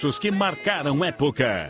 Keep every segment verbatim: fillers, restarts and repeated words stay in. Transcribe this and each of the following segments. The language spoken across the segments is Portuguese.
que marcaram época.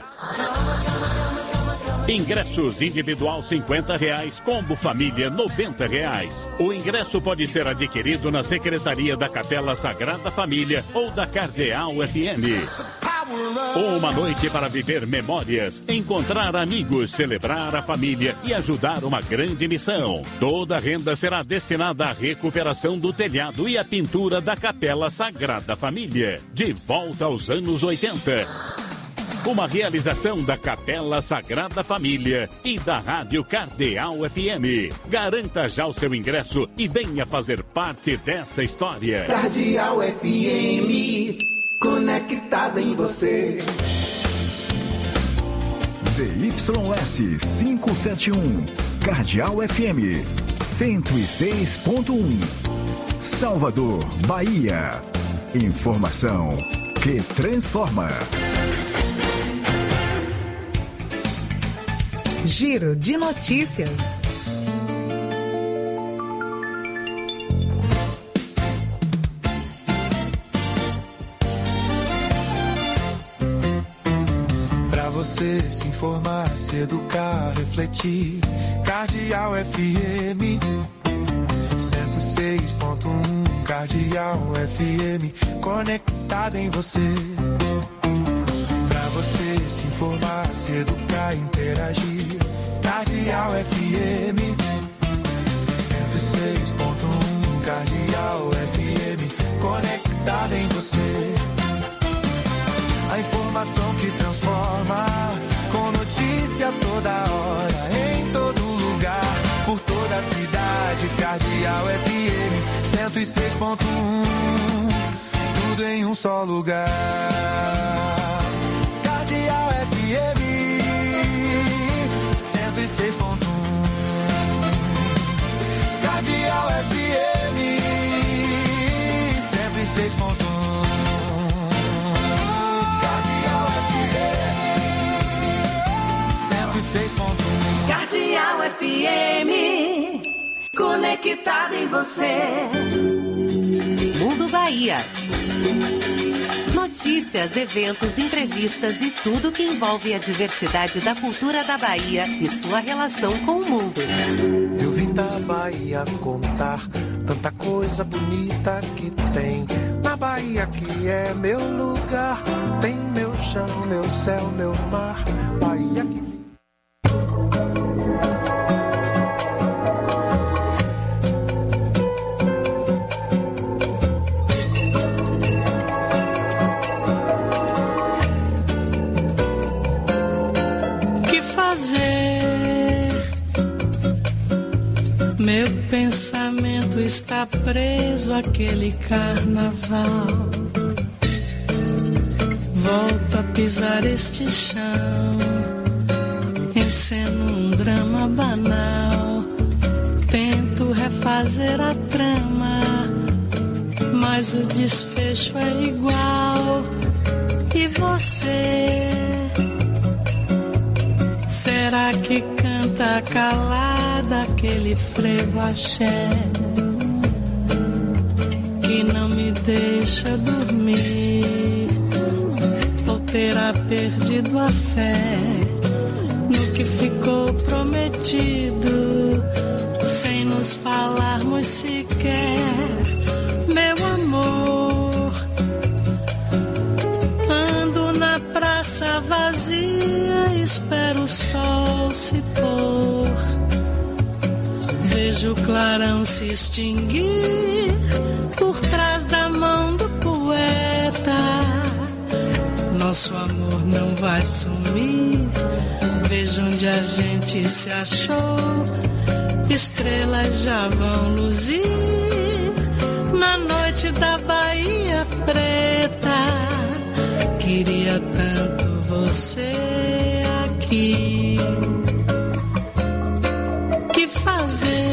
Ingressos individual cinquenta reais, combo família noventa reais. O ingresso pode ser adquirido na Secretaria da Capela Sagrada Família ou da Cardeal F M. Uma noite para viver memórias, encontrar amigos, celebrar a família e ajudar uma grande missão. Toda a renda será destinada à recuperação do telhado e à pintura da Capela Sagrada Família. De volta aos anos oitenta. Uma realização da Capela Sagrada Família e da Rádio Cardeal F M. Garanta já o seu ingresso e venha fazer parte dessa história. Cardeal F M, conectada em você. Z Y S quinhentos e setenta e um, Cardeal F M, cento e seis ponto um. Salvador, Bahia. Informação que transforma. Giro de notícias. Pra você se informar, se educar, refletir. Cardeal F M cento e seis ponto um. Cardeal F M, conectada em você. Pra você se informar, se educar, interagir. Cardeal F M cento e seis ponto um. Cardeal F M, conectada em você. A informação que transforma, com notícia toda hora, em todo lugar, por toda a cidade. Cardeal F M cento e seis ponto um, tudo em um só lugar. Cardeal F M cento e seis ponto um. Cardeal F M cento e seis ponto um. Cardeal F M cento e seis ponto um. Cardeal F M, conectada em você. Mundo Bahia. Notícias, eventos, entrevistas e tudo que envolve a diversidade da cultura da Bahia e sua relação com o mundo. Eu vim da Bahia contar tanta coisa bonita que tem. Na Bahia que é meu lugar, tem meu chão, meu céu, meu mar. Bahia que... Meu pensamento está preso àquele carnaval. Volto a pisar este chão, enceno um drama banal. Tento refazer a trama, mas o desfecho é igual. E você, será que canta calada aquele frevo axé que não me deixa dormir? Ou terá perdido a fé no que ficou prometido, sem nos falarmos sequer, meu amor? Ando na praça vazia, espero o sol se pôr. Vejo o clarão se extinguir por trás da mão do poeta. Nosso amor não vai sumir. Vejo onde a gente se achou. Estrelas já vão luzir na noite da Bahia Preta. Queria tanto você aqui. Que fazer?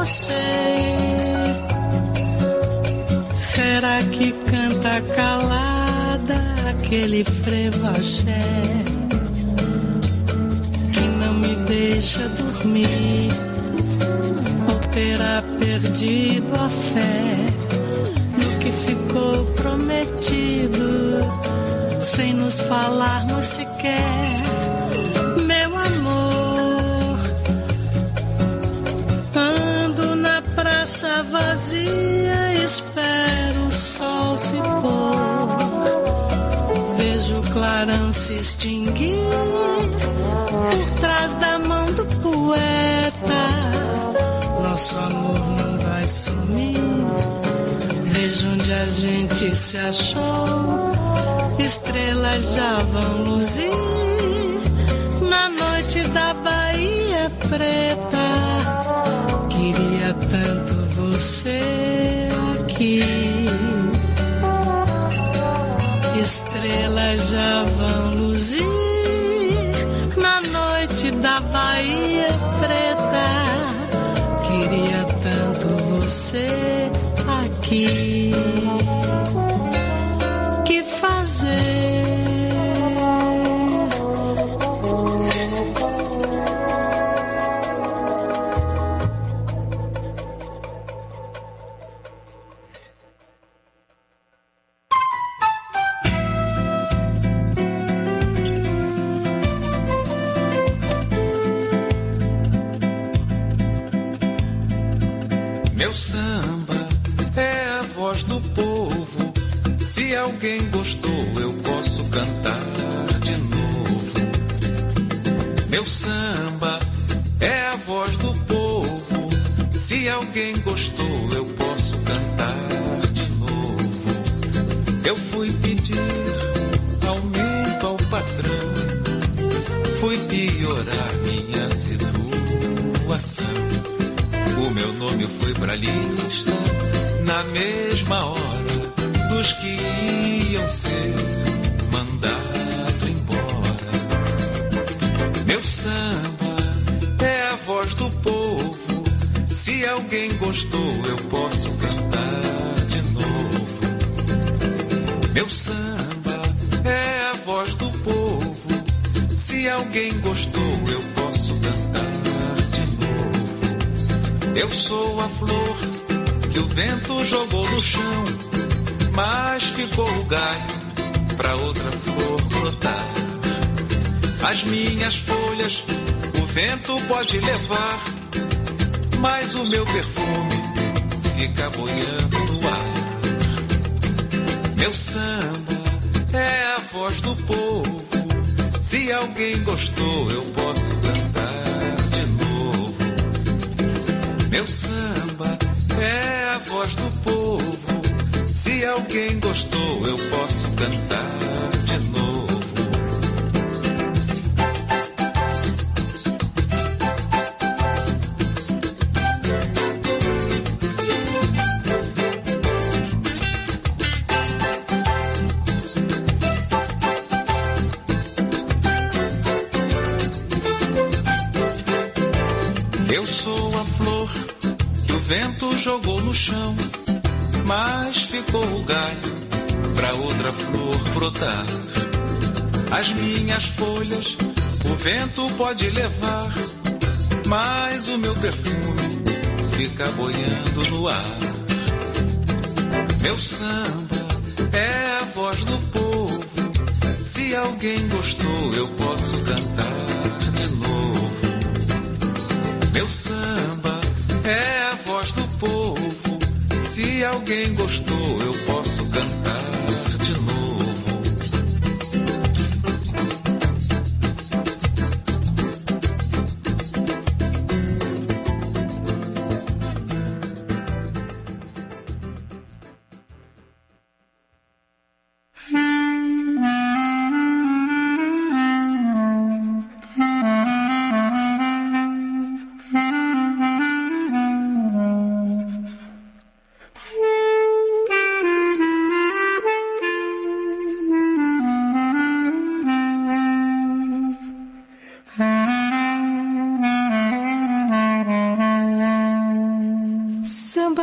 você. Será que canta calada aquele frevo axé que não me deixa dormir? Ou terá perdido a fé no que ficou prometido, sem nos falarmos sequer, meu amor? Ando na praça vazia, espero o sol se pôr, vejo o clarão se extinguir por trás da mão do poeta. Nosso amor não vai sumir, vejo onde a gente se achou, estrelas já vão luzir na noite da Bahia Preta. Queria tanto você aqui, estrelas já vão luzir na noite da Bahia Preta. Queria tanto você aqui. Que fazer? Meu samba é a voz do povo. Se alguém gostou, eu posso cantar de novo. Meu samba é a voz do povo. Se alguém gostou, eu posso cantar de novo. Eu fui pedir aumento ao patrão, fui piorar minha situação. O meu nome foi pra lista na mesma hora dos que iam ser mandados embora. Meu samba é a voz do povo. Se alguém gostou, eu posso cantar de novo. Meu samba é a voz do povo. Se alguém gostou, eu posso cantar. Eu sou a flor que o vento jogou no chão, mas ficou o galho pra outra flor brotar. As minhas folhas o vento pode levar, mas o meu perfume fica boiando no ar. Meu samba é a voz do povo. Se alguém gostou, eu posso cantar. Meu samba é a voz do povo. Se alguém gostou, eu posso cantar de novo. Eu sou a flor que o vento jogou no chão, mas ficou o galho pra outra flor brotar. As minhas folhas o vento pode levar, mas o meu perfume fica boiando no ar. Meu samba é a voz do povo. Se alguém gostou, eu posso cantar de novo. Meu samba é a voz do povo. Se alguém gostou, eu posso cantar de novo.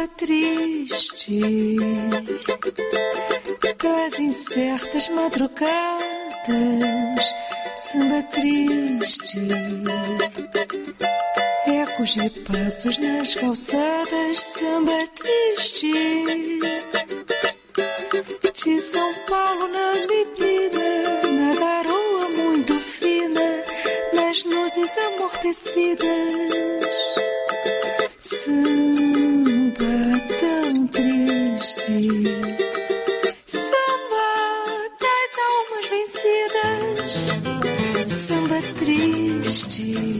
samba triste das incertas madrugadas, samba triste, ecos de passos nas calçadas, samba triste, de São Paulo na neblina, na garoa muito fina, nas luzes amortecidas, samba tão triste, samba das almas vencidas, samba triste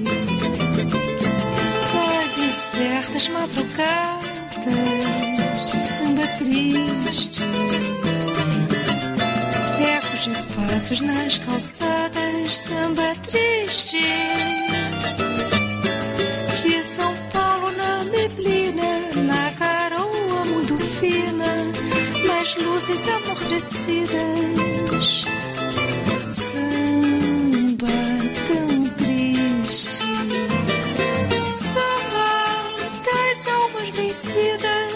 das incertas madrugadas, samba triste, ecos de passos nas calçadas, samba triste, de São Paulo na neblina, na garoa muito fina, nas luzes amortecidas, samba tão triste, samba das almas vencidas.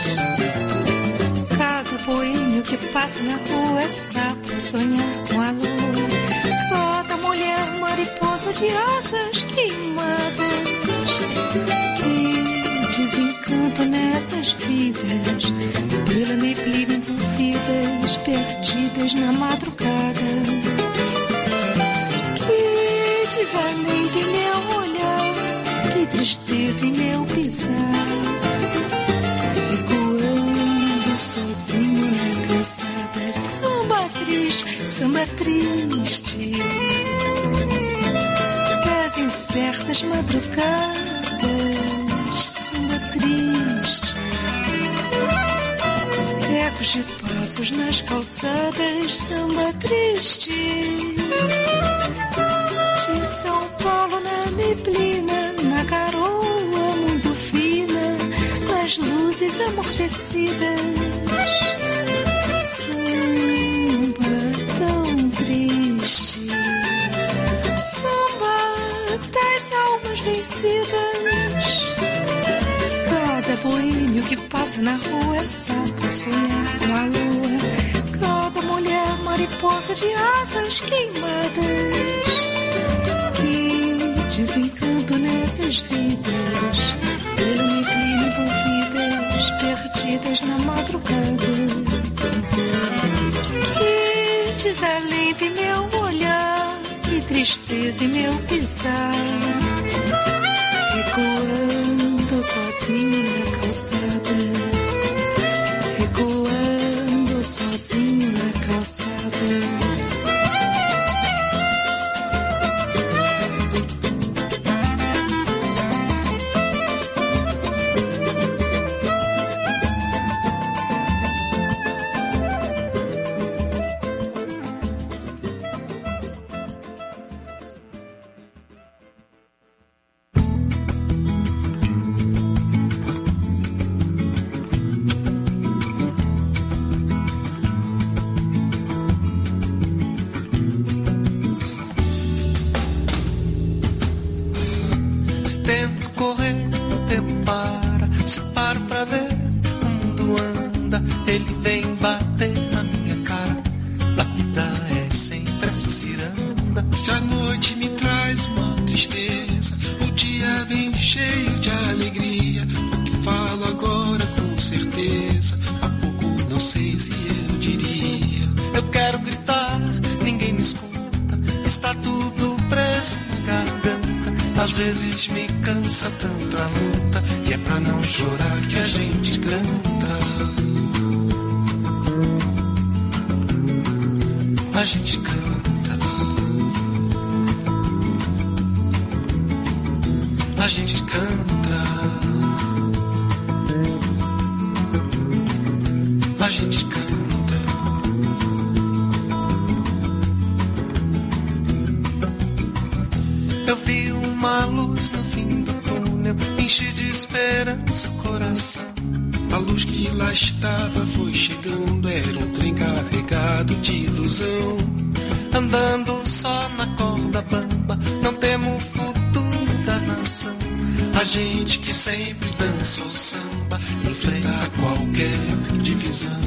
Cada boêmio que passa na rua é sapo a sonhar com a lua, cada mulher mariposa de asas queimadas, que desencanto nessas vidas, pela neblina envolvidas, perdidas na madrugada, que desalento em meu olhar, que tristeza em meu pisar, ecoando sozinho na calçada, samba triste, samba triste das incertas madrugadas, samba triste, ecos de passos nas calçadas, samba triste, de São Paulo na neblina, na garoa muito fina, nas luzes amortecidas, samba tão triste, samba das almas vencidas. Cada boêmio que passa na rua é sapo a sonhar com a lua, cada mulher mariposa de asas queimadas, que desencanto nessas vidas, pela neblina envolvidas, perdidas na madrugada, que desalento em meu olhar, que tristeza em meu pisar, ecoando sozinho na calçada, ecoando sozinho na calçada. Às vezes me cansa tanto a luta, e é pra não chorar que a gente canta. A gente canta. A gente canta. A gente canta. Eu vi uma luz no fim do túnel, enche de esperança o coração. A luz que lá estava foi chegando, era um trem carregado de ilusão. Andando só na corda bamba, não temos o futuro da nação. A gente que sempre dança o samba, samba, enfrentar qualquer divisão.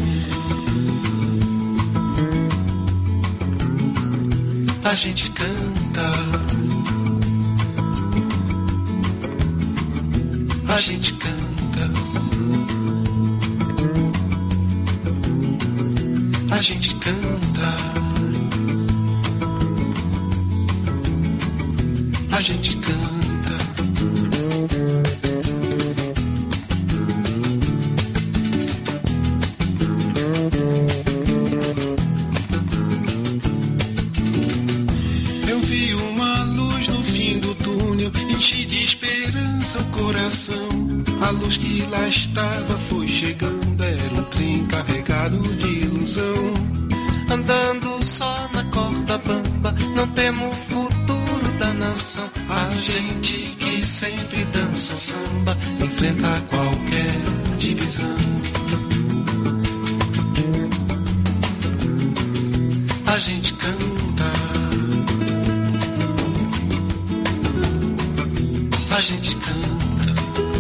A gente canta, a gente canta, a gente canta, a gente canta. Enchi de esperança o coração. A luz que lá estava foi chegando. Era um trem carregado de ilusão. Andando só na corda bamba, não temos o futuro da nação. A gente que sempre dança o samba, enfrenta qualquer divisão. A gente canta, a gente canta,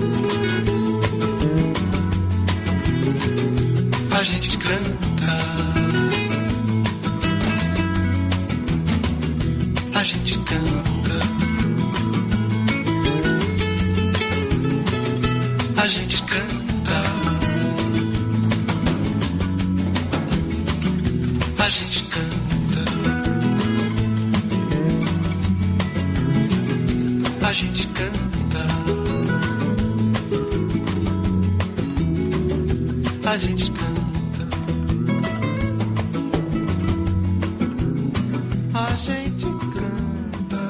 a gente canta, a gente canta, a gente canta, a gente canta, a gente canta. A gente canta, a gente canta.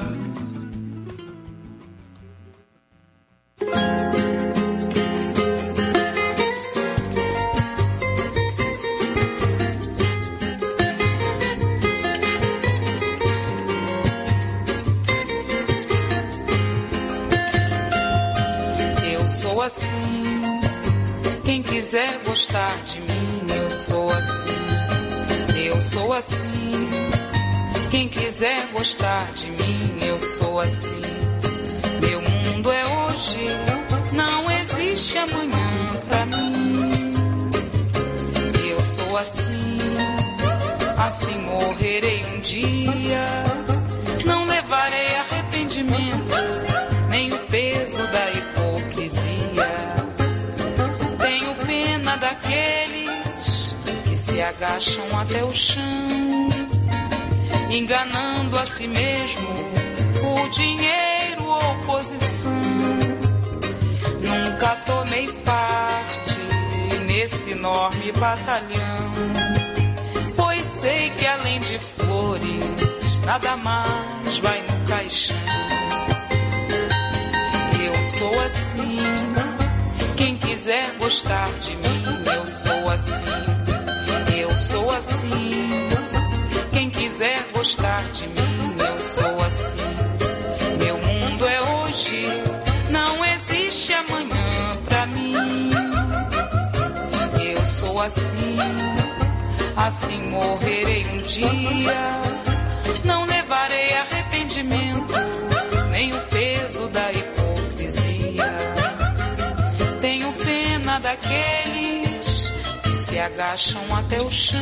Eu sou assim. Quem quiser gostar de mim, eu sou assim. Eu sou assim. Quem quiser gostar de mim, eu sou assim. Meu mundo é hoje, não existe amanhã pra mim. Eu sou assim, assim morrerei um dia. Não levarei arrependimento, nem o peso da hipocrisia. Daqueles que se agacham até o chão, enganando a si mesmo por dinheiro ou posição. Nunca tomei parte nesse enorme batalhão, pois sei que além de flores nada mais vai no caixão. Eu sou assim. Quem quiser gostar de mim, eu sou assim. Eu sou assim. Quem quiser gostar de mim, eu sou assim. Meu mundo é hoje, não existe amanhã pra mim. Eu sou assim, assim morrerei um dia. Não levarei arrependimento, nem o peso da hipocrisia. Tenho pena daqueles que se agacham até o chão,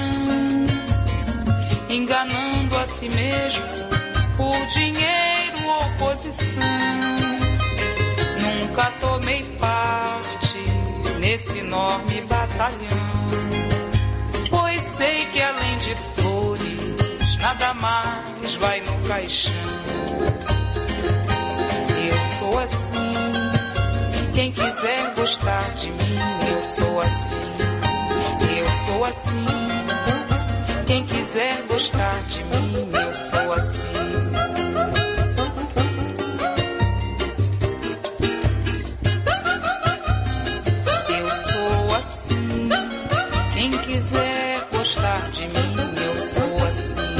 enganando a si mesmo por dinheiro ou posição. Nunca tomei parte nesse enorme batalhão, pois sei que além de flores nada mais vai no caixão. Eu sou assim. Quem quiser gostar de mim, eu sou assim. Eu sou assim. Quem quiser gostar de mim, eu sou assim. Eu sou assim. Quem quiser gostar de mim, eu sou assim.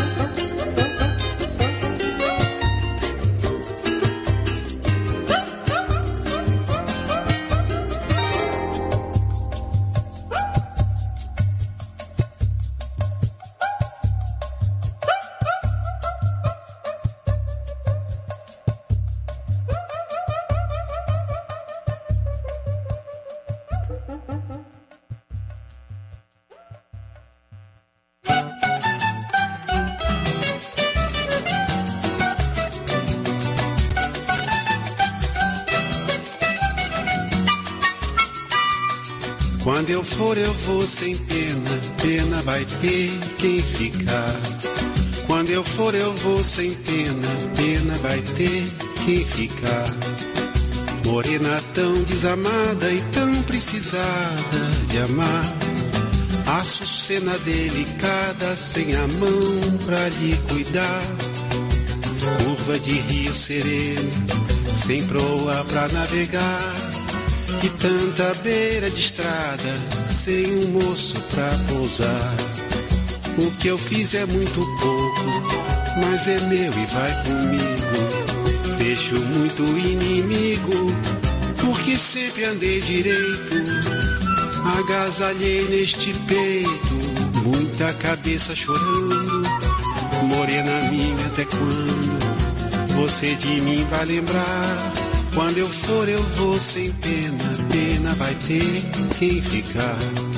Quando eu for eu vou sem pena, pena vai ter quem ficar. Quando eu for eu vou sem pena, pena vai ter quem ficar. Morena tão desamada e tão precisada de amar. Açucena delicada sem a mão pra lhe cuidar. Curva de rio sereno, sem proa pra navegar. E tanta beira de estrada, sem um moço pra pousar. O que eu fiz é muito pouco, mas é meu e vai comigo. Deixo muito inimigo, porque sempre andei direito. Agasalhei neste peito, muita cabeça chorando. Morena minha, até quando você de mim vai lembrar? Quando eu for eu vou sem pena, pena vai ter quem ficar.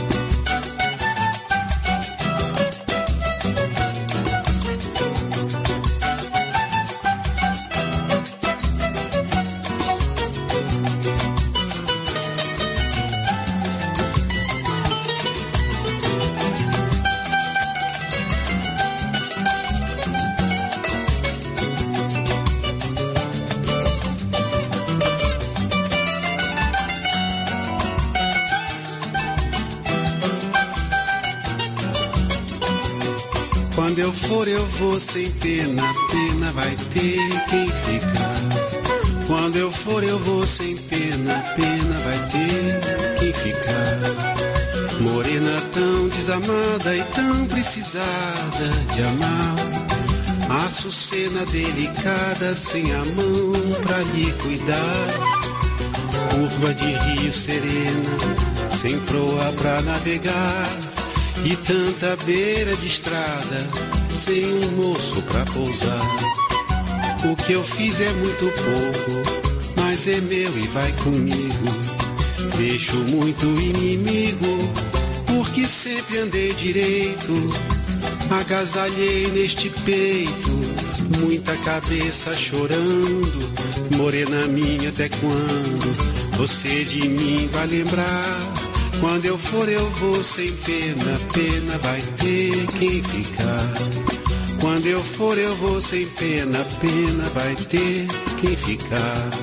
Quando eu for eu vou sem pena, pena vai ter quem ficar. Quando eu for eu vou sem pena, pena vai ter quem ficar. Morena tão desamada e tão precisada de amar. Açucena delicada sem a mão pra lhe cuidar. Curva de rio serena, sem proa pra navegar. E tanta beira de estrada, sem um moço pra pousar. O que eu fiz é muito pouco, mas é meu e vai comigo. Deixo muito inimigo, porque sempre andei direito. Agasalhei neste peito, muita cabeça chorando. Morena minha, até quando você de mim vai lembrar? Quando eu for eu vou sem pena, pena vai ter quem ficar. Quando eu for eu vou sem pena, pena vai ter quem ficar.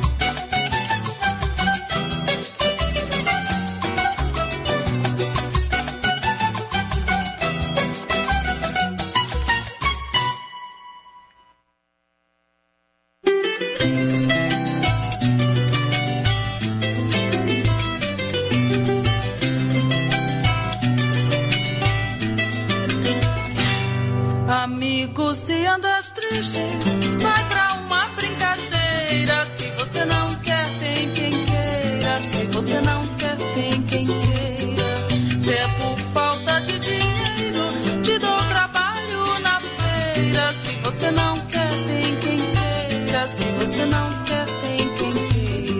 Amigo, se andas triste, vai pra uma brincadeira. Se você não quer, tem quem queira. Se você não quer, tem quem queira. Se é por falta de dinheiro, te dou trabalho na feira. Se você não quer, tem quem queira. Se você não quer, tem quem queira.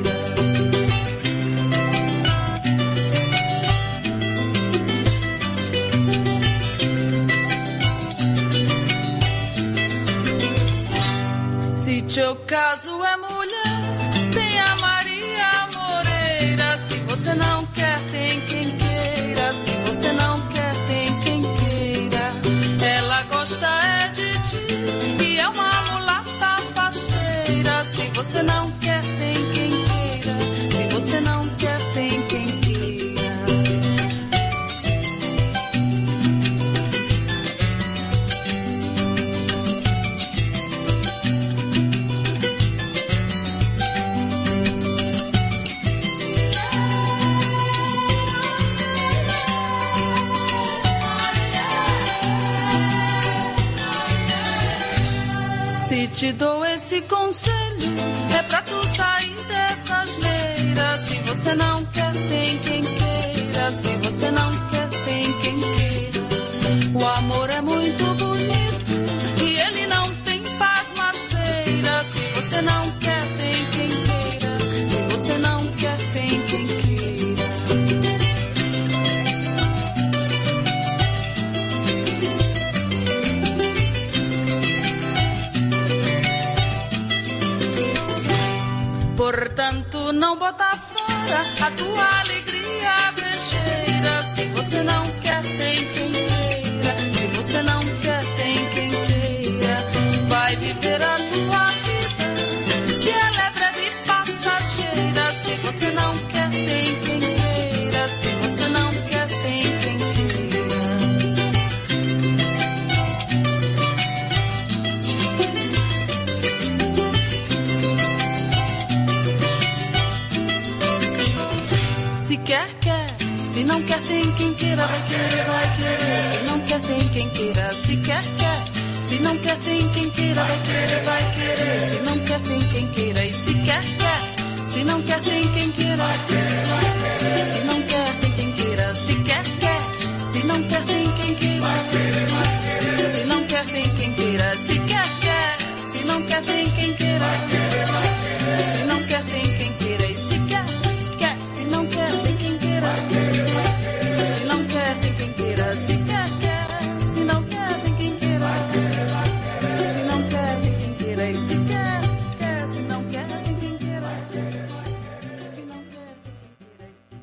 Se teu caso é mulher, tem a Maria Moreira. Se você não quer, tem quem queira. Se você não quer, tem quem queira. Ela gosta é de ti e é uma mulata faceira. Se você não quer, tem quem queira. Se você não quer, tem quem queira. Se te dou esse conselho, é pra tu sair dessa asneira. Se você não quer, tem quem queira. Se você não quer, tem quem queira. O amor é muito bonito e ele não tem pasmaceira. Se você não quer, tem quem queira. Se você não quer, tem quem queira. Portanto, não bota fora a tua alegria brejeira. passageira. Se você não quer, tem quem queira. Se você não quer, tem quem queira. Vai viver a tua vida, que ela é breve e passageira. Se você não quer, tem quem queira. Se você não quer, tem quem queira. Se quer, quer. Se não quer, tem quem queira. Vai querer, vai querer. Se não quer, tem quem queira. Se quer, quer. Se não quer, tem quem queira. Vai querer, vai querer. Se não quer, tem quem queira. E se quer, quer. Se não quer, tem quem queira. Se não quer, tem quem queira. Se quer, quer. Se não quer, tem quem queira. Se não quer, tem quem queira. Se quer, quer. Se não quer, tem quem queira. Se não quer, tem quem queira. E se quer, quer. Se não quer, tem quem queira. Se não quer, tem quem queira. Se quer, quer. Se não quer, tem quem queira. Se não quer, tem quem queira. E se quer, quer. Se não quer, tem quem queira. Se não quer, tem quem queira.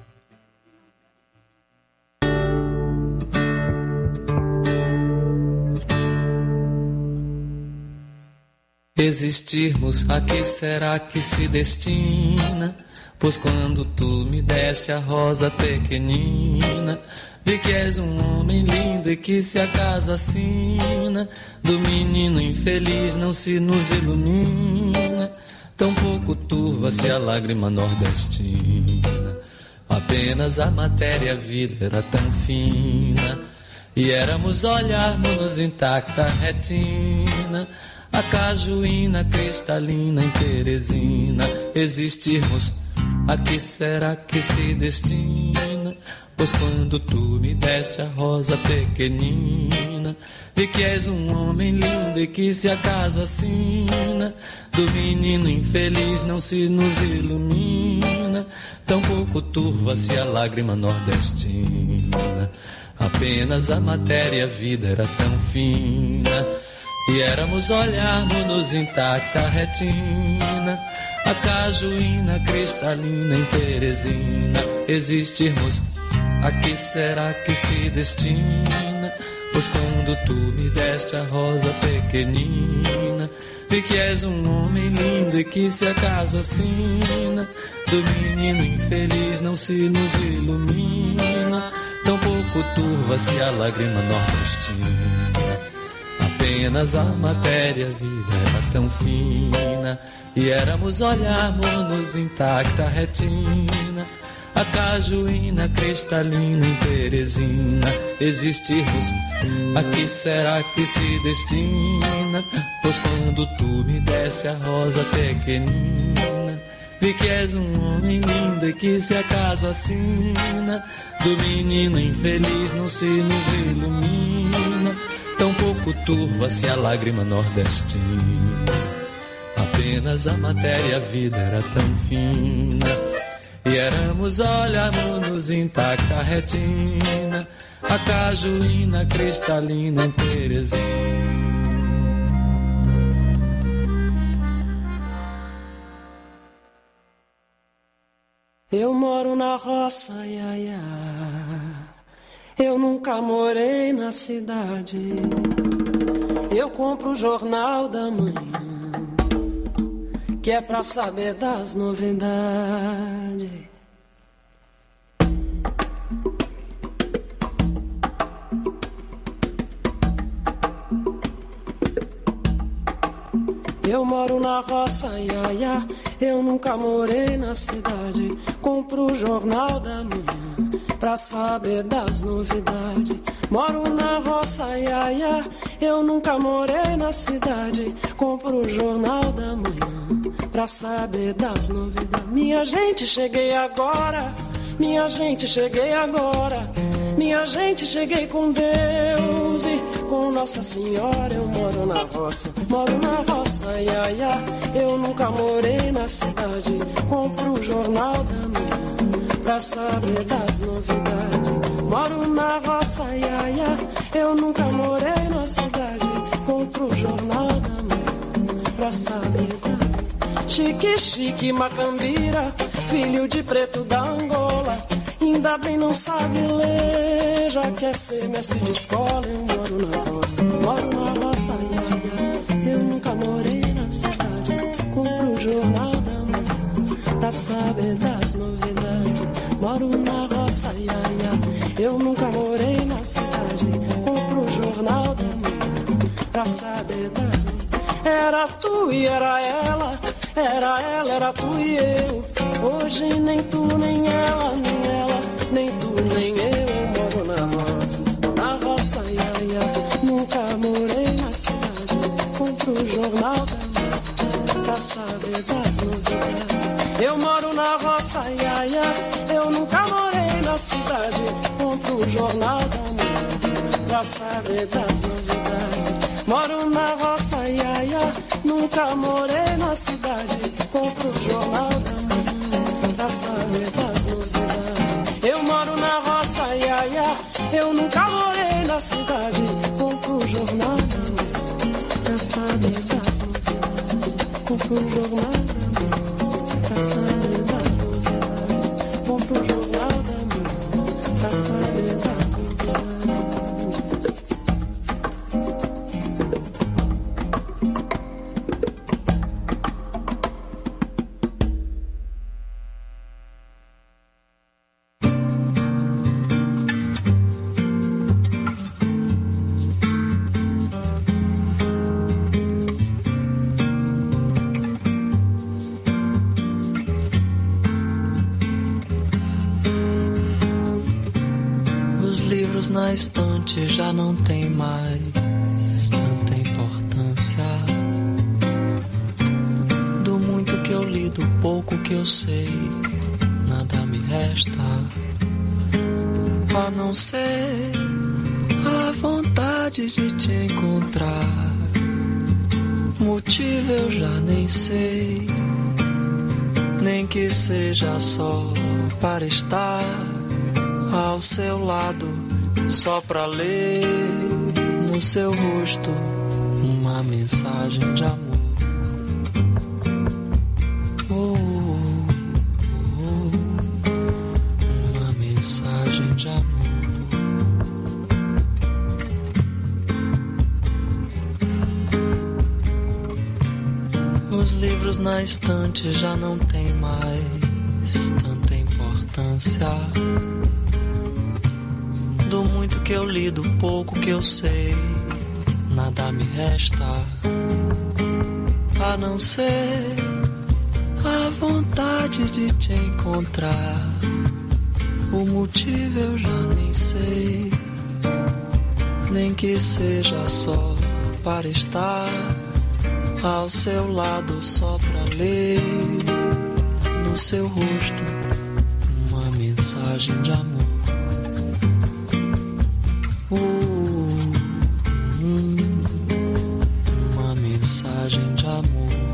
Existirmos, a que será que se destina? Pois quando tu me deste a rosa pequenina, vi que és um homem lindo e que se a casa assina do menino infeliz não se nos ilumina. Tão pouco turva-se a lágrima nordestina. Apenas a matéria, a vida era tão fina, e éramos olharmos-nos intacta retina. A cajuína cristalina em Teresina. Existirmos, a que será que se destina? Pois quando tu me deste a rosa pequenina, vi que és um homem lindo e que se acaso assina do menino infeliz não se nos ilumina. Tão pouco turva-se a lágrima nordestina. Apenas a matéria, a vida era tão fina, e éramos olharmos-nos intacta retina. A cajuína cristalina em Teresina. Existirmos, a que será que se destina? Pois quando tu me deste a rosa pequenina, vi que és um homem lindo e que se acaso assina do menino infeliz não se nos ilumina. Tão pouco turva-se a lágrima nordestina. Apenas a matéria, a vida era tão fina, e éramos olharmos-nos intacta retina. A cajuína cristalina em Teresina. Existirmos, a que será que se destina? Pois quando tu me deste a rosa pequenina, vi que és um homem lindo e que se acaso assina do menino infeliz não se nos ilumina. Tão pouco turva-se a lágrima nordestina. Apenas a matéria, a vida era tão fina, e éramos olharmos-nos intacta retina. A cajuína cristalina em Teresina. Eu moro na roça, ia, ia. Eu nunca morei na cidade. Eu compro o jornal da manhã, que é pra saber das novidades. Eu moro na roça, ia, ia. Eu nunca morei na cidade. Compro o jornal da manhã pra saber das novidades. Moro na roça, ia, ia. Eu nunca morei na cidade. Compro o jornal da manhã pra saber das novidades. Minha gente, cheguei agora. Minha gente, cheguei agora. Minha gente, cheguei com Deus e com Nossa Senhora. Eu moro na roça, moro na roça, ia, ia. Eu nunca morei na cidade. Compro o jornal da manhã pra saber das novidades. Moro na roça, ia, ia. Eu nunca morei na cidade. Compro o jornal da manhã pra saber das... Chique, chique, macambira, filho de preto da Angola. ainda bem não sabe ler, já quer ser mestre de escola. Eu moro na roça, moro na roça, ia, ia. Eu nunca morei na cidade, compro o jornal da manhã pra saber das novidades. Moro na roça, ia, ia. Eu nunca morei na cidade, compro o jornal da manhã pra saber das novidades. Era tu e era ela, era ela, era tu e eu. Hoje nem tu, nem ela, nem ela, nem tu, nem eu. Eu moro na roça, na roça, ia, ia. Nunca morei na cidade, compro o jornal da manhã pra saber das novidades. Eu moro na roça, ia, ia. Eu nunca morei na cidade, compro o jornal da manhã pra saber das novidades. Moro na roça, ia, ia. Nunca morei na cidade, compro o jornal da manhã pra saber das novidades. Eu moro na roça, ia, ia. Eu nunca morei na cidade, compro o jornal da manhã pra saber das novidades. Compro o jornal da manhã pra saber das novidades. Compro o jornal da manhã pra saber das novidades. Na estante já não tem mais tanta importância. Do muito que eu li, do pouco que eu sei, nada me resta a não ser a vontade de te encontrar. Motivo eu já nem sei, nem que seja só para estar ao seu lado, só pra ler no seu rosto uma mensagem de amor. Oh, oh, oh, uma mensagem de amor. Os livros na estante já não têm mais tanta importância. Do muito que eu li, do pouco que eu sei, nada me resta a não ser a vontade de te encontrar. O motivo eu já nem sei, nem que seja só para estar ao seu lado, só pra ler no seu rosto uma mensagem de amor. Uma mensagem de amor.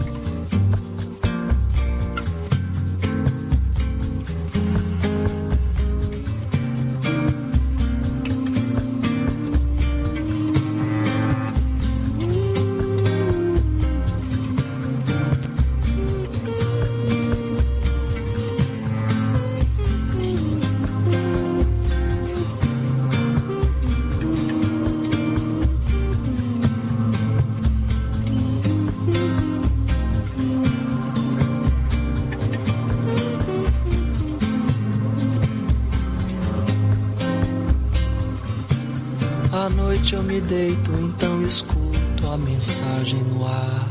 À noite eu me deito, então escuto a mensagem no ar,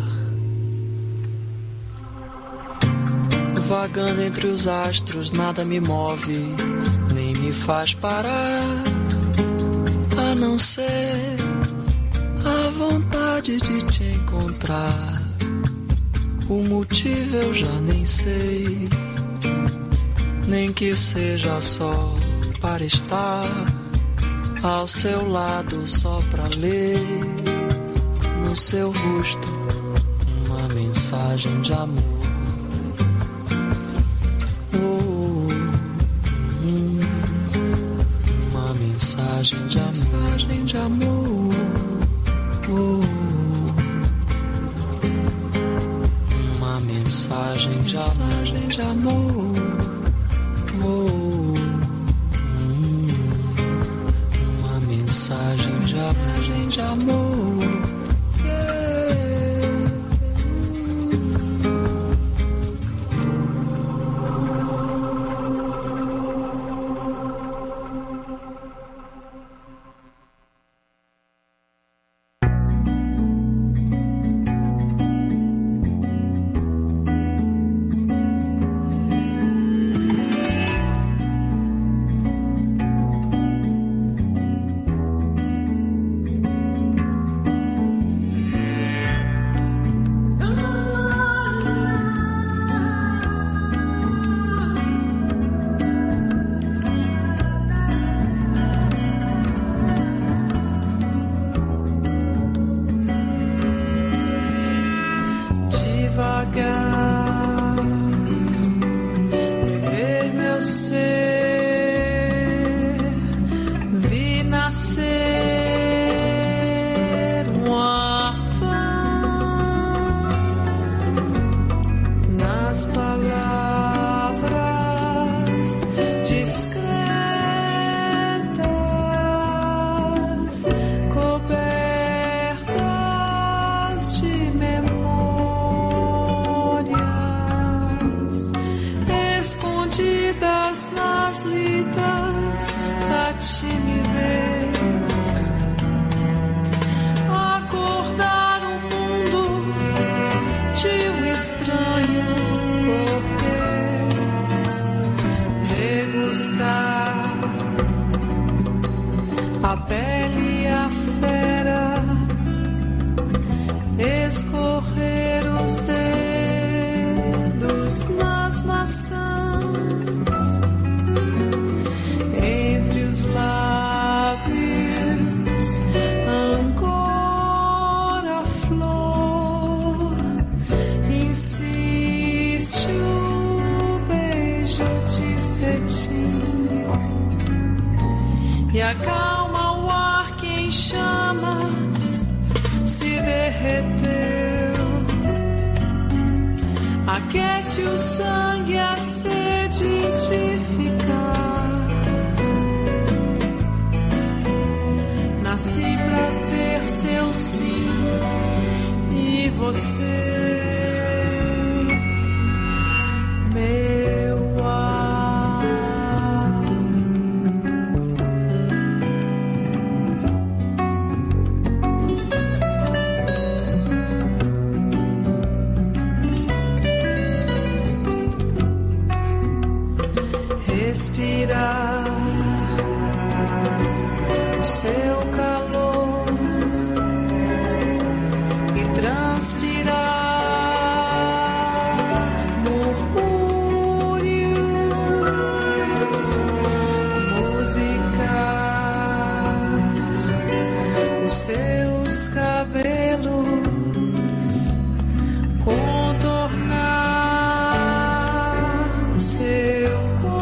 vagando entre os astros, nada me move, nem me faz parar, a não ser a vontade de te encontrar. O motivo eu já nem sei, nem que seja só para estar ao seu lado, só pra ler no seu rosto uma mensagem de amor. Oh, hum, uma mensagem de mensagem de amor. Oh, uma mensagem de mensagem de amor. Oh, escondidas nas lidas da timidez, acordar o mundo de um estranho cortês, degustar a pele e a fera, escorrer os dedos nas maçãs, entre os lábios, ancora a flor, insiste o beijo de cetim e acalma o ar que em chamas se derreteu. Aquece o sangue, a sede de ficar. Nasci pra ser seu sim e você meu ar. Respirar o seu calor e transpirar murmúrios, musicar os seus cabelos, contornar seu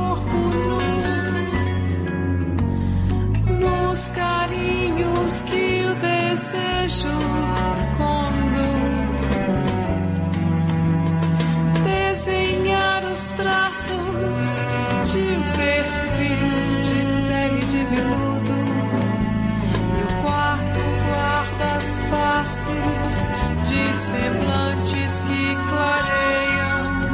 os carinhos que o desejo conduz, desenhar os traços de um perfil de pele de veludo, e o quarto guarda as faces de semblantes que clareiam.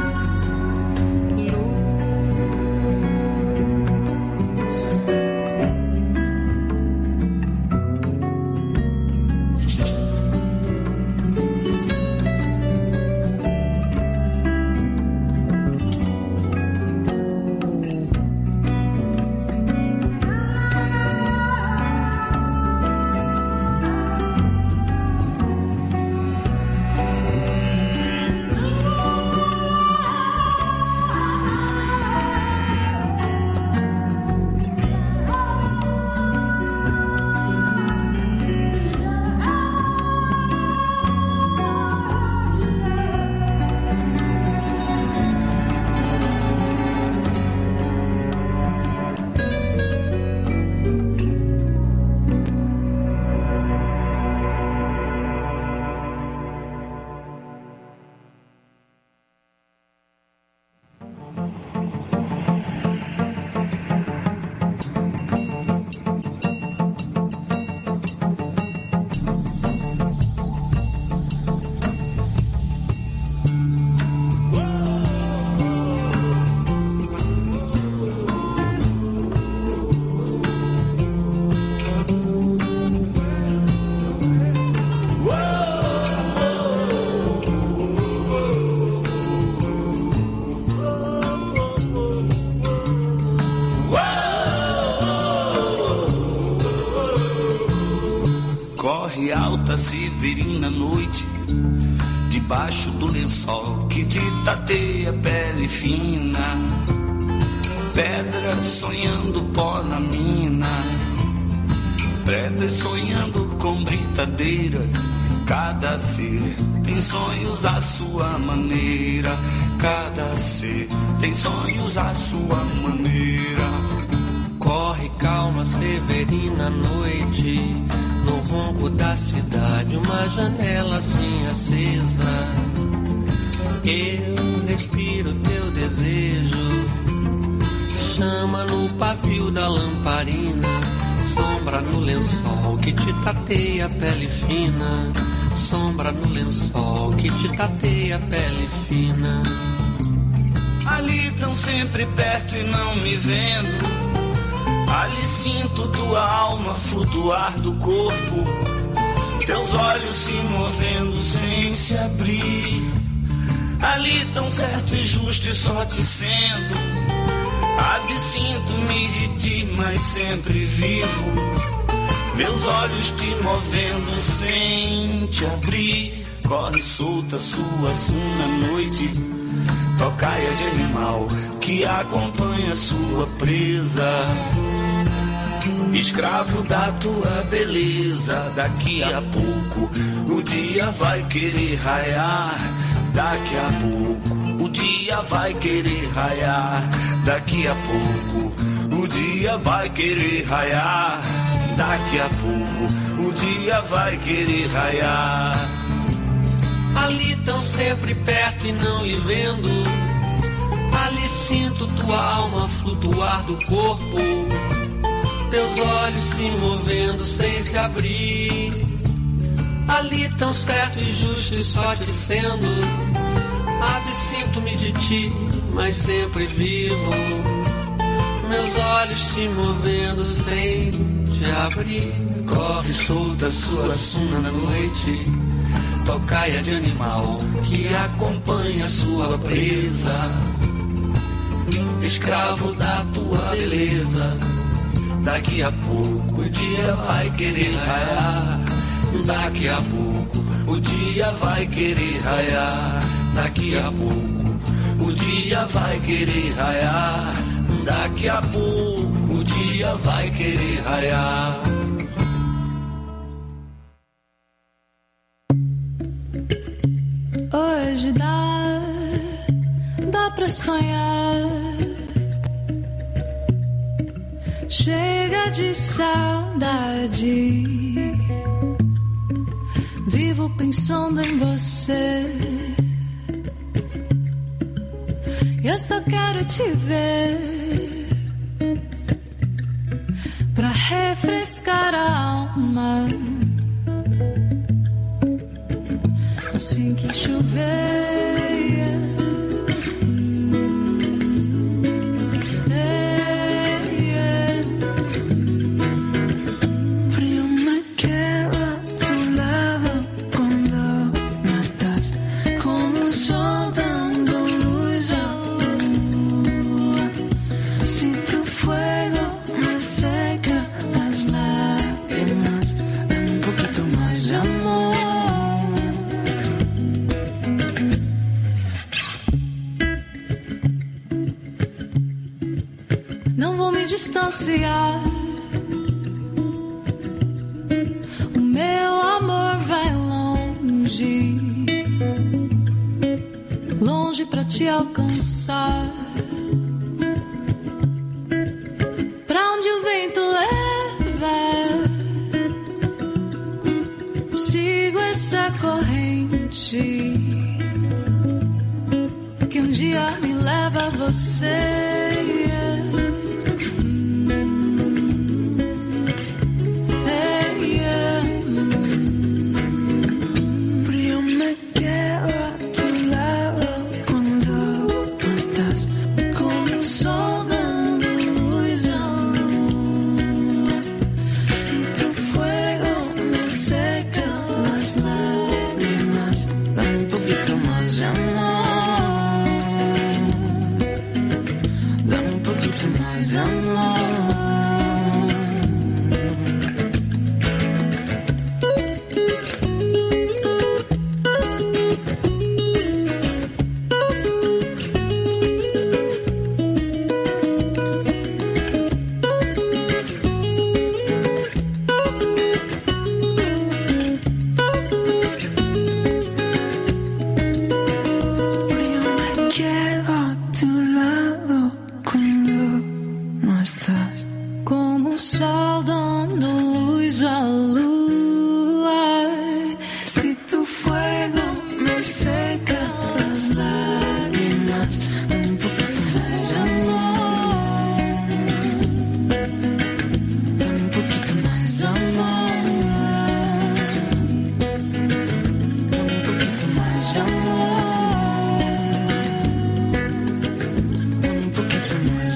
Severina noite, debaixo do lençol que te tateia pele fina, pedras sonhando pó na mina, pedras sonhando com britadeiras. Cada ser tem sonhos à sua maneira, cada ser tem sonhos à sua maneira. Corre calma, Severina noite, no ronco da cidade, uma janela assim acesa. Eu respiro teu desejo, chama no pavio da lamparina, sombra no lençol que te tateia a pele fina, sombra no lençol que te tateia a pele fina. ali tão sempre perto e não me vendo. Ali sinto tua alma flutuar do corpo, teus olhos se movendo sem se abrir. Ali tão certo e justo e só te sendo, absinto-me de ti, mas sempre vivo. Meus olhos te movendo sem te abrir. Corre solta sua suna noite, tocaia de animal que acompanha sua presa. Escravo da tua beleza, daqui a pouco o dia vai querer raiar. Daqui a pouco o dia vai querer raiar. Daqui a pouco o dia vai querer raiar. Daqui a pouco o dia vai querer raiar. Ali tão sempre perto e não lhe vendo, ali sinto tua alma flutuar do corpo, teus olhos se movendo sem se abrir. Ali tão certo e justo e só te sendo, absinto-me de ti, mas sempre vivo. Meus olhos te movendo sem te abrir. Corre solta sua suna na noite, tocaia de animal que acompanha sua presa. Escravo da tua beleza, daqui a pouco o dia vai querer raiar. Daqui a pouco o dia vai querer raiar. Daqui a pouco o dia vai querer raiar. Daqui a pouco o dia vai querer raiar. Hoje dá, dá pra sonhar. Chega de saudade, vivo pensando em você. Eu só quero te ver pra refrescar a alma. Assim que chover. Distanciar, o meu amor vai longe, longe pra te alcançar. Pra onde o vento leva, sigo essa corrente que um dia me leva a você.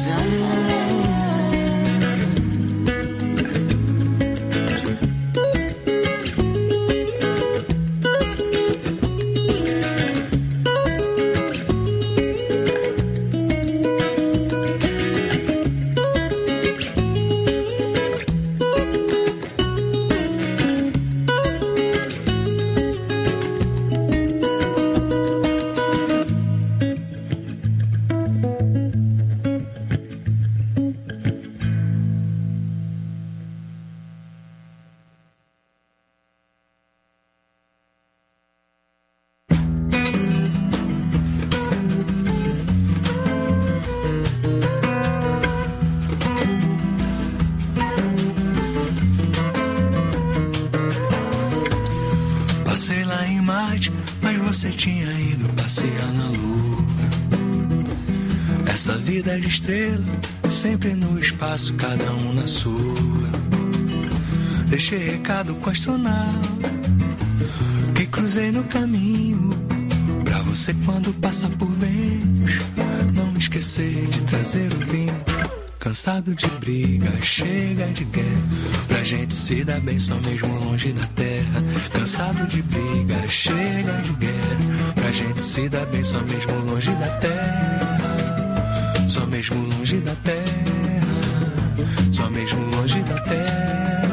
De estrela, sempre no espaço, cada um na sua. Deixei recado com astronauta que cruzei no caminho, pra você quando passar por Vênus não esquecer de trazer o vinho. Cansado de briga, chega de guerra, pra gente se dar bem só mesmo longe da terra. Cansado de briga, chega de guerra, pra gente se dar bem só mesmo longe da terra. Só mesmo longe da terra, só mesmo longe da terra.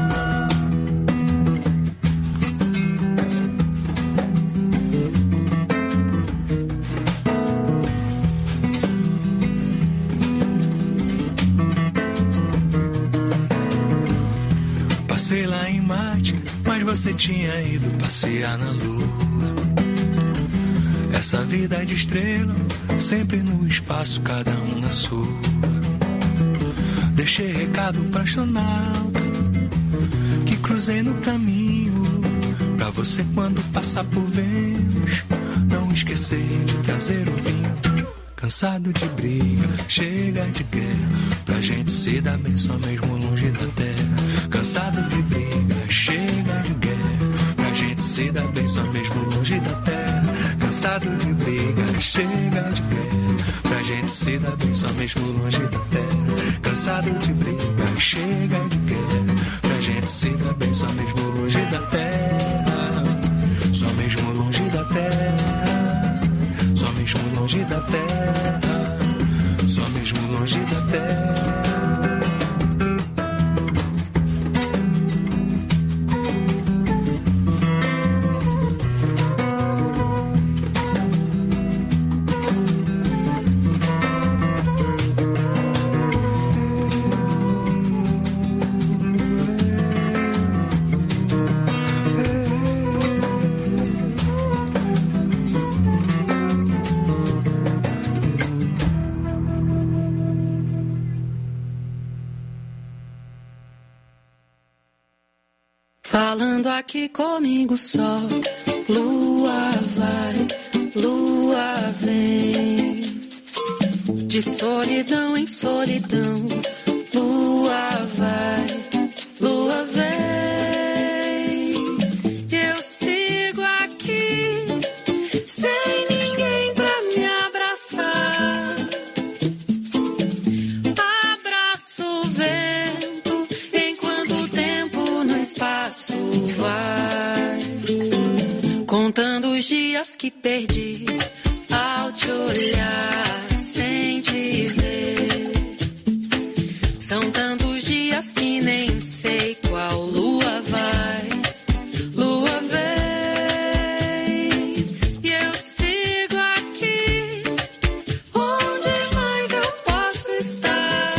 Passei lá em Marte, mas você tinha ido passear na Lua. Essa vida de estrela, sempre no espaço, cada um na sua. Deixei recado pra astronauta que cruzei no caminho, pra você quando passar por Vênus não esquecer de trazer o vinho. Cansado de briga, chega de guerra, pra gente se dar bem só mesmo longe da terra. Cansado de briga, chega de guerra, pra gente se dar bem só mesmo longe da terra. Cansado de briga, chega de guerra, pra gente se dar bem só mesmo longe da terra. Cansado de briga, chega de guerra, pra gente se dar bem só mesmo longe da terra. Só mesmo longe da terra, só mesmo longe da terra, só mesmo longe da terra. Falando aqui comigo só, lua vai, lua vem, de solidão em solidão, lua vai, lua vem. Eu sigo aqui, sem ninguém pra me abraçar, abraço o vento, enquanto o tempo no espaço vai, contando os dias que perdi ao te olhar sem te ver. São tantos dias que nem sei qual lua vai, lua vem. E eu sigo aqui, onde mais eu posso estar?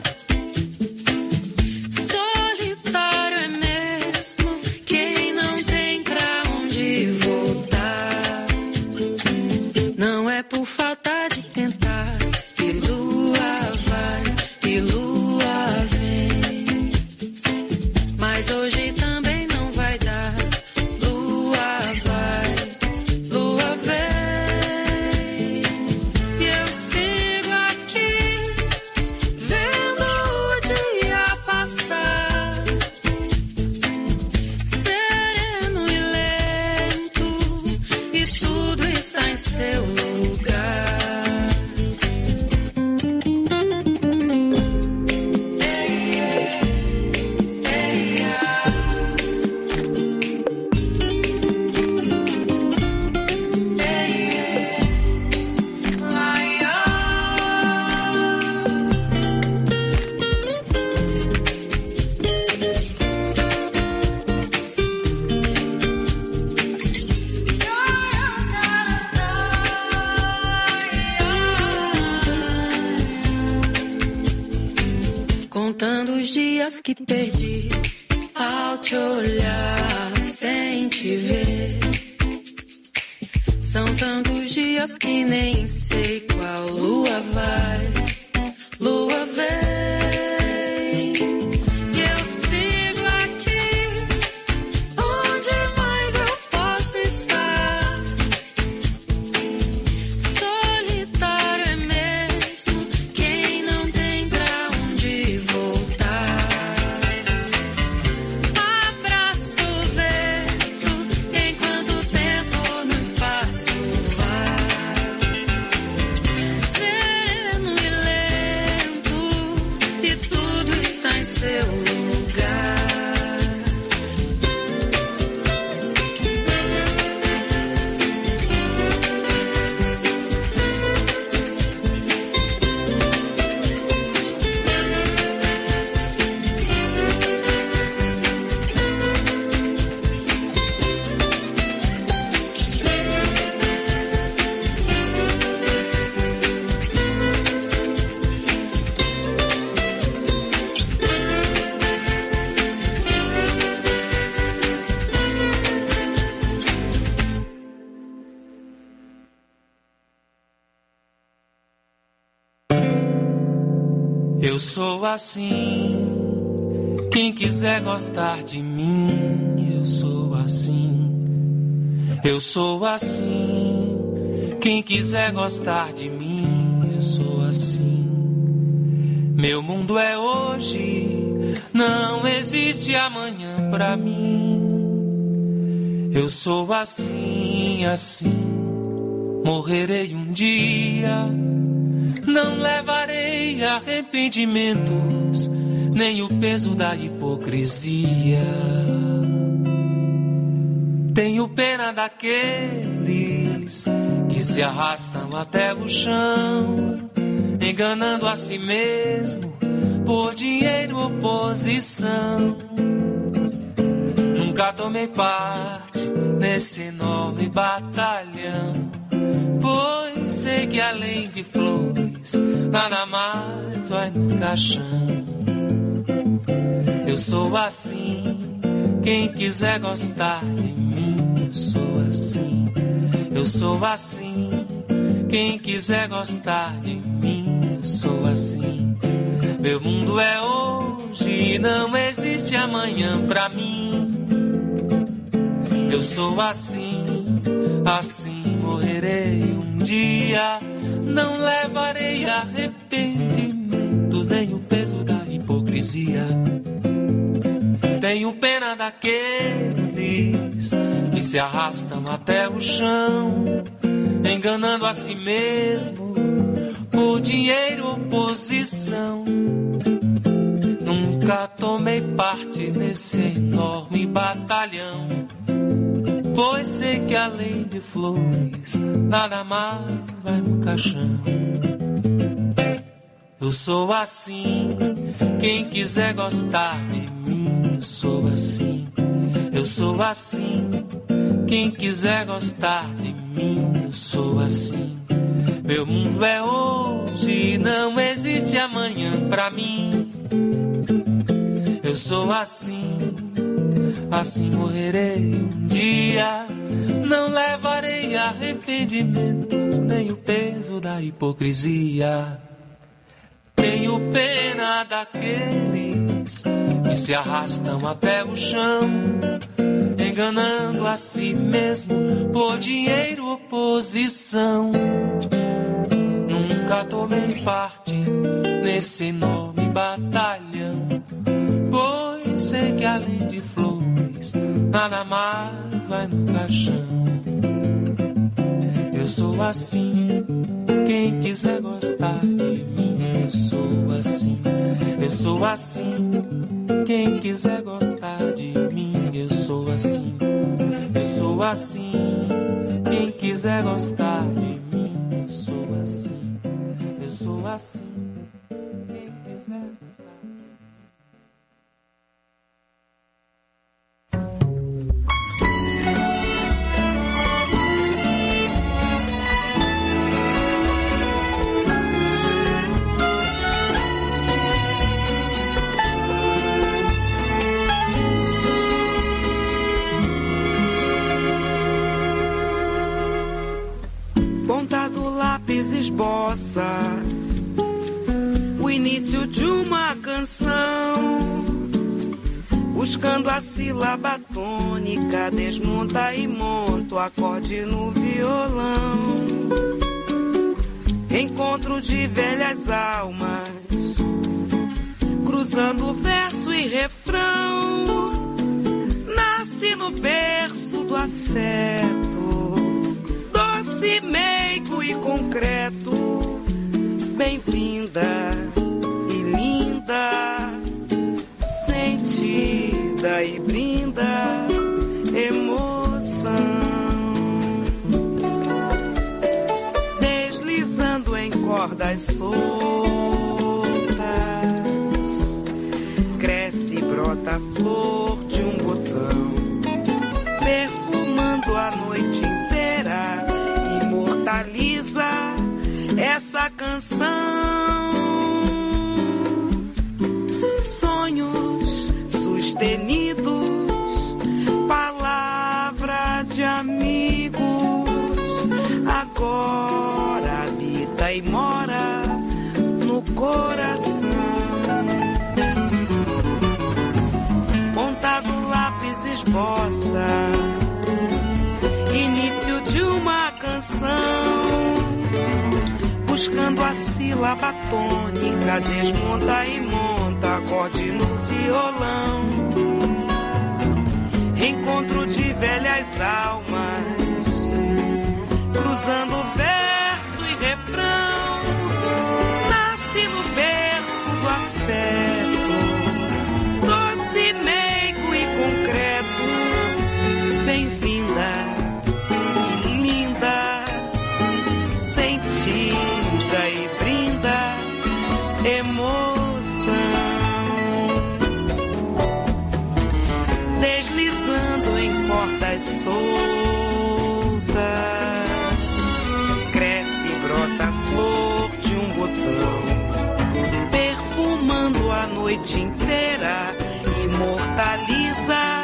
Solitário é mesmo quem não tem pra onde voltar. Contando os dias que perdi ao te olhar sem te ver. São tantos dias que nem sei qual lua vai, lua vem. E eu sigo aqui, onde mais eu posso estar? Solitário é mesmo quem não tem pra onde voltar. Abraço o vento enquanto o tempo no espaço seu lugar. Eu sou assim, quem quiser gostar de mim, eu sou assim. Eu sou assim, quem quiser gostar de mim, eu sou assim. Meu mundo é hoje, não existe amanhã pra mim. Eu sou assim, assim, morrerei um dia. Não levarei arrependimentos, nem o peso da hipocrisia. Tenho pena daqueles que se arrastam até o chão, enganando a si mesmo por dinheiro ou posição. Nunca tomei parte nesse enorme batalhão, pois sei que além de flores, nada mais vai no caixão. Eu sou assim, quem quiser gostar de mim, eu sou assim. Eu sou assim, quem quiser gostar de mim, eu sou assim. Meu mundo é hoje, não existe amanhã pra mim. Eu sou assim, assim morrerei um dia. Não levarei arrependimentos, nem o peso da hipocrisia. Tenho pena daqueles que se arrastam até o chão, enganando a si mesmo por dinheiro ou posição. Nunca tomei parte nesse enorme batalhão, pois sei que além de flores, nada mais vai no caixão. Eu sou assim, quem quiser gostar de mim, eu sou assim. Eu sou assim, quem quiser gostar de mim, eu sou assim. Meu mundo é hoje, não existe amanhã pra mim. Eu sou assim, assim morrerei um dia. Não levarei arrependimentos, nem o peso da hipocrisia. Tenho pena daqueles que se arrastam até o chão, enganando a si mesmo por dinheiro ou posição. Nunca tomei parte nesse enorme batalhão, pois sei que além de flores, nada mais vai no caixão. Eu sou assim, quem quiser gostar de mim, eu sou assim. Eu sou assim, quem quiser gostar de mim, eu sou assim. Eu sou assim, quem quiser gostar de mim, eu sou assim. Eu sou assim, quem quiser gostar de mim. início de uma canção, buscando a sílaba tônica, desmonta e monta o acorde no violão. Encontro de velhas almas, cruzando verso e refrão, nasce no berço do afeto, doce, meigo e concreto. Bem-vinda e linda, sentida e brinda emoção, deslizando em cordas soltas, cresce e brota a flor de um botão, perfumando a noite inteira, imortaliza essa canção. Sonhos sustenidos, palavra de amigos, agora habita e mora no coração. Ponta do lápis esboça início de uma canção, buscando a sílaba tônica, desmonta e monta acorde no violão. Encontro de velhas almas, cruzando verso e refrão, nasce no berço do afeto, doce, meigo e concreto. Bem-vinda e linda, sentida e brinda emoção, deslizando em cordas soltas, cresce e brota a flor de um botão, perfumando a noite inteira, imortaliza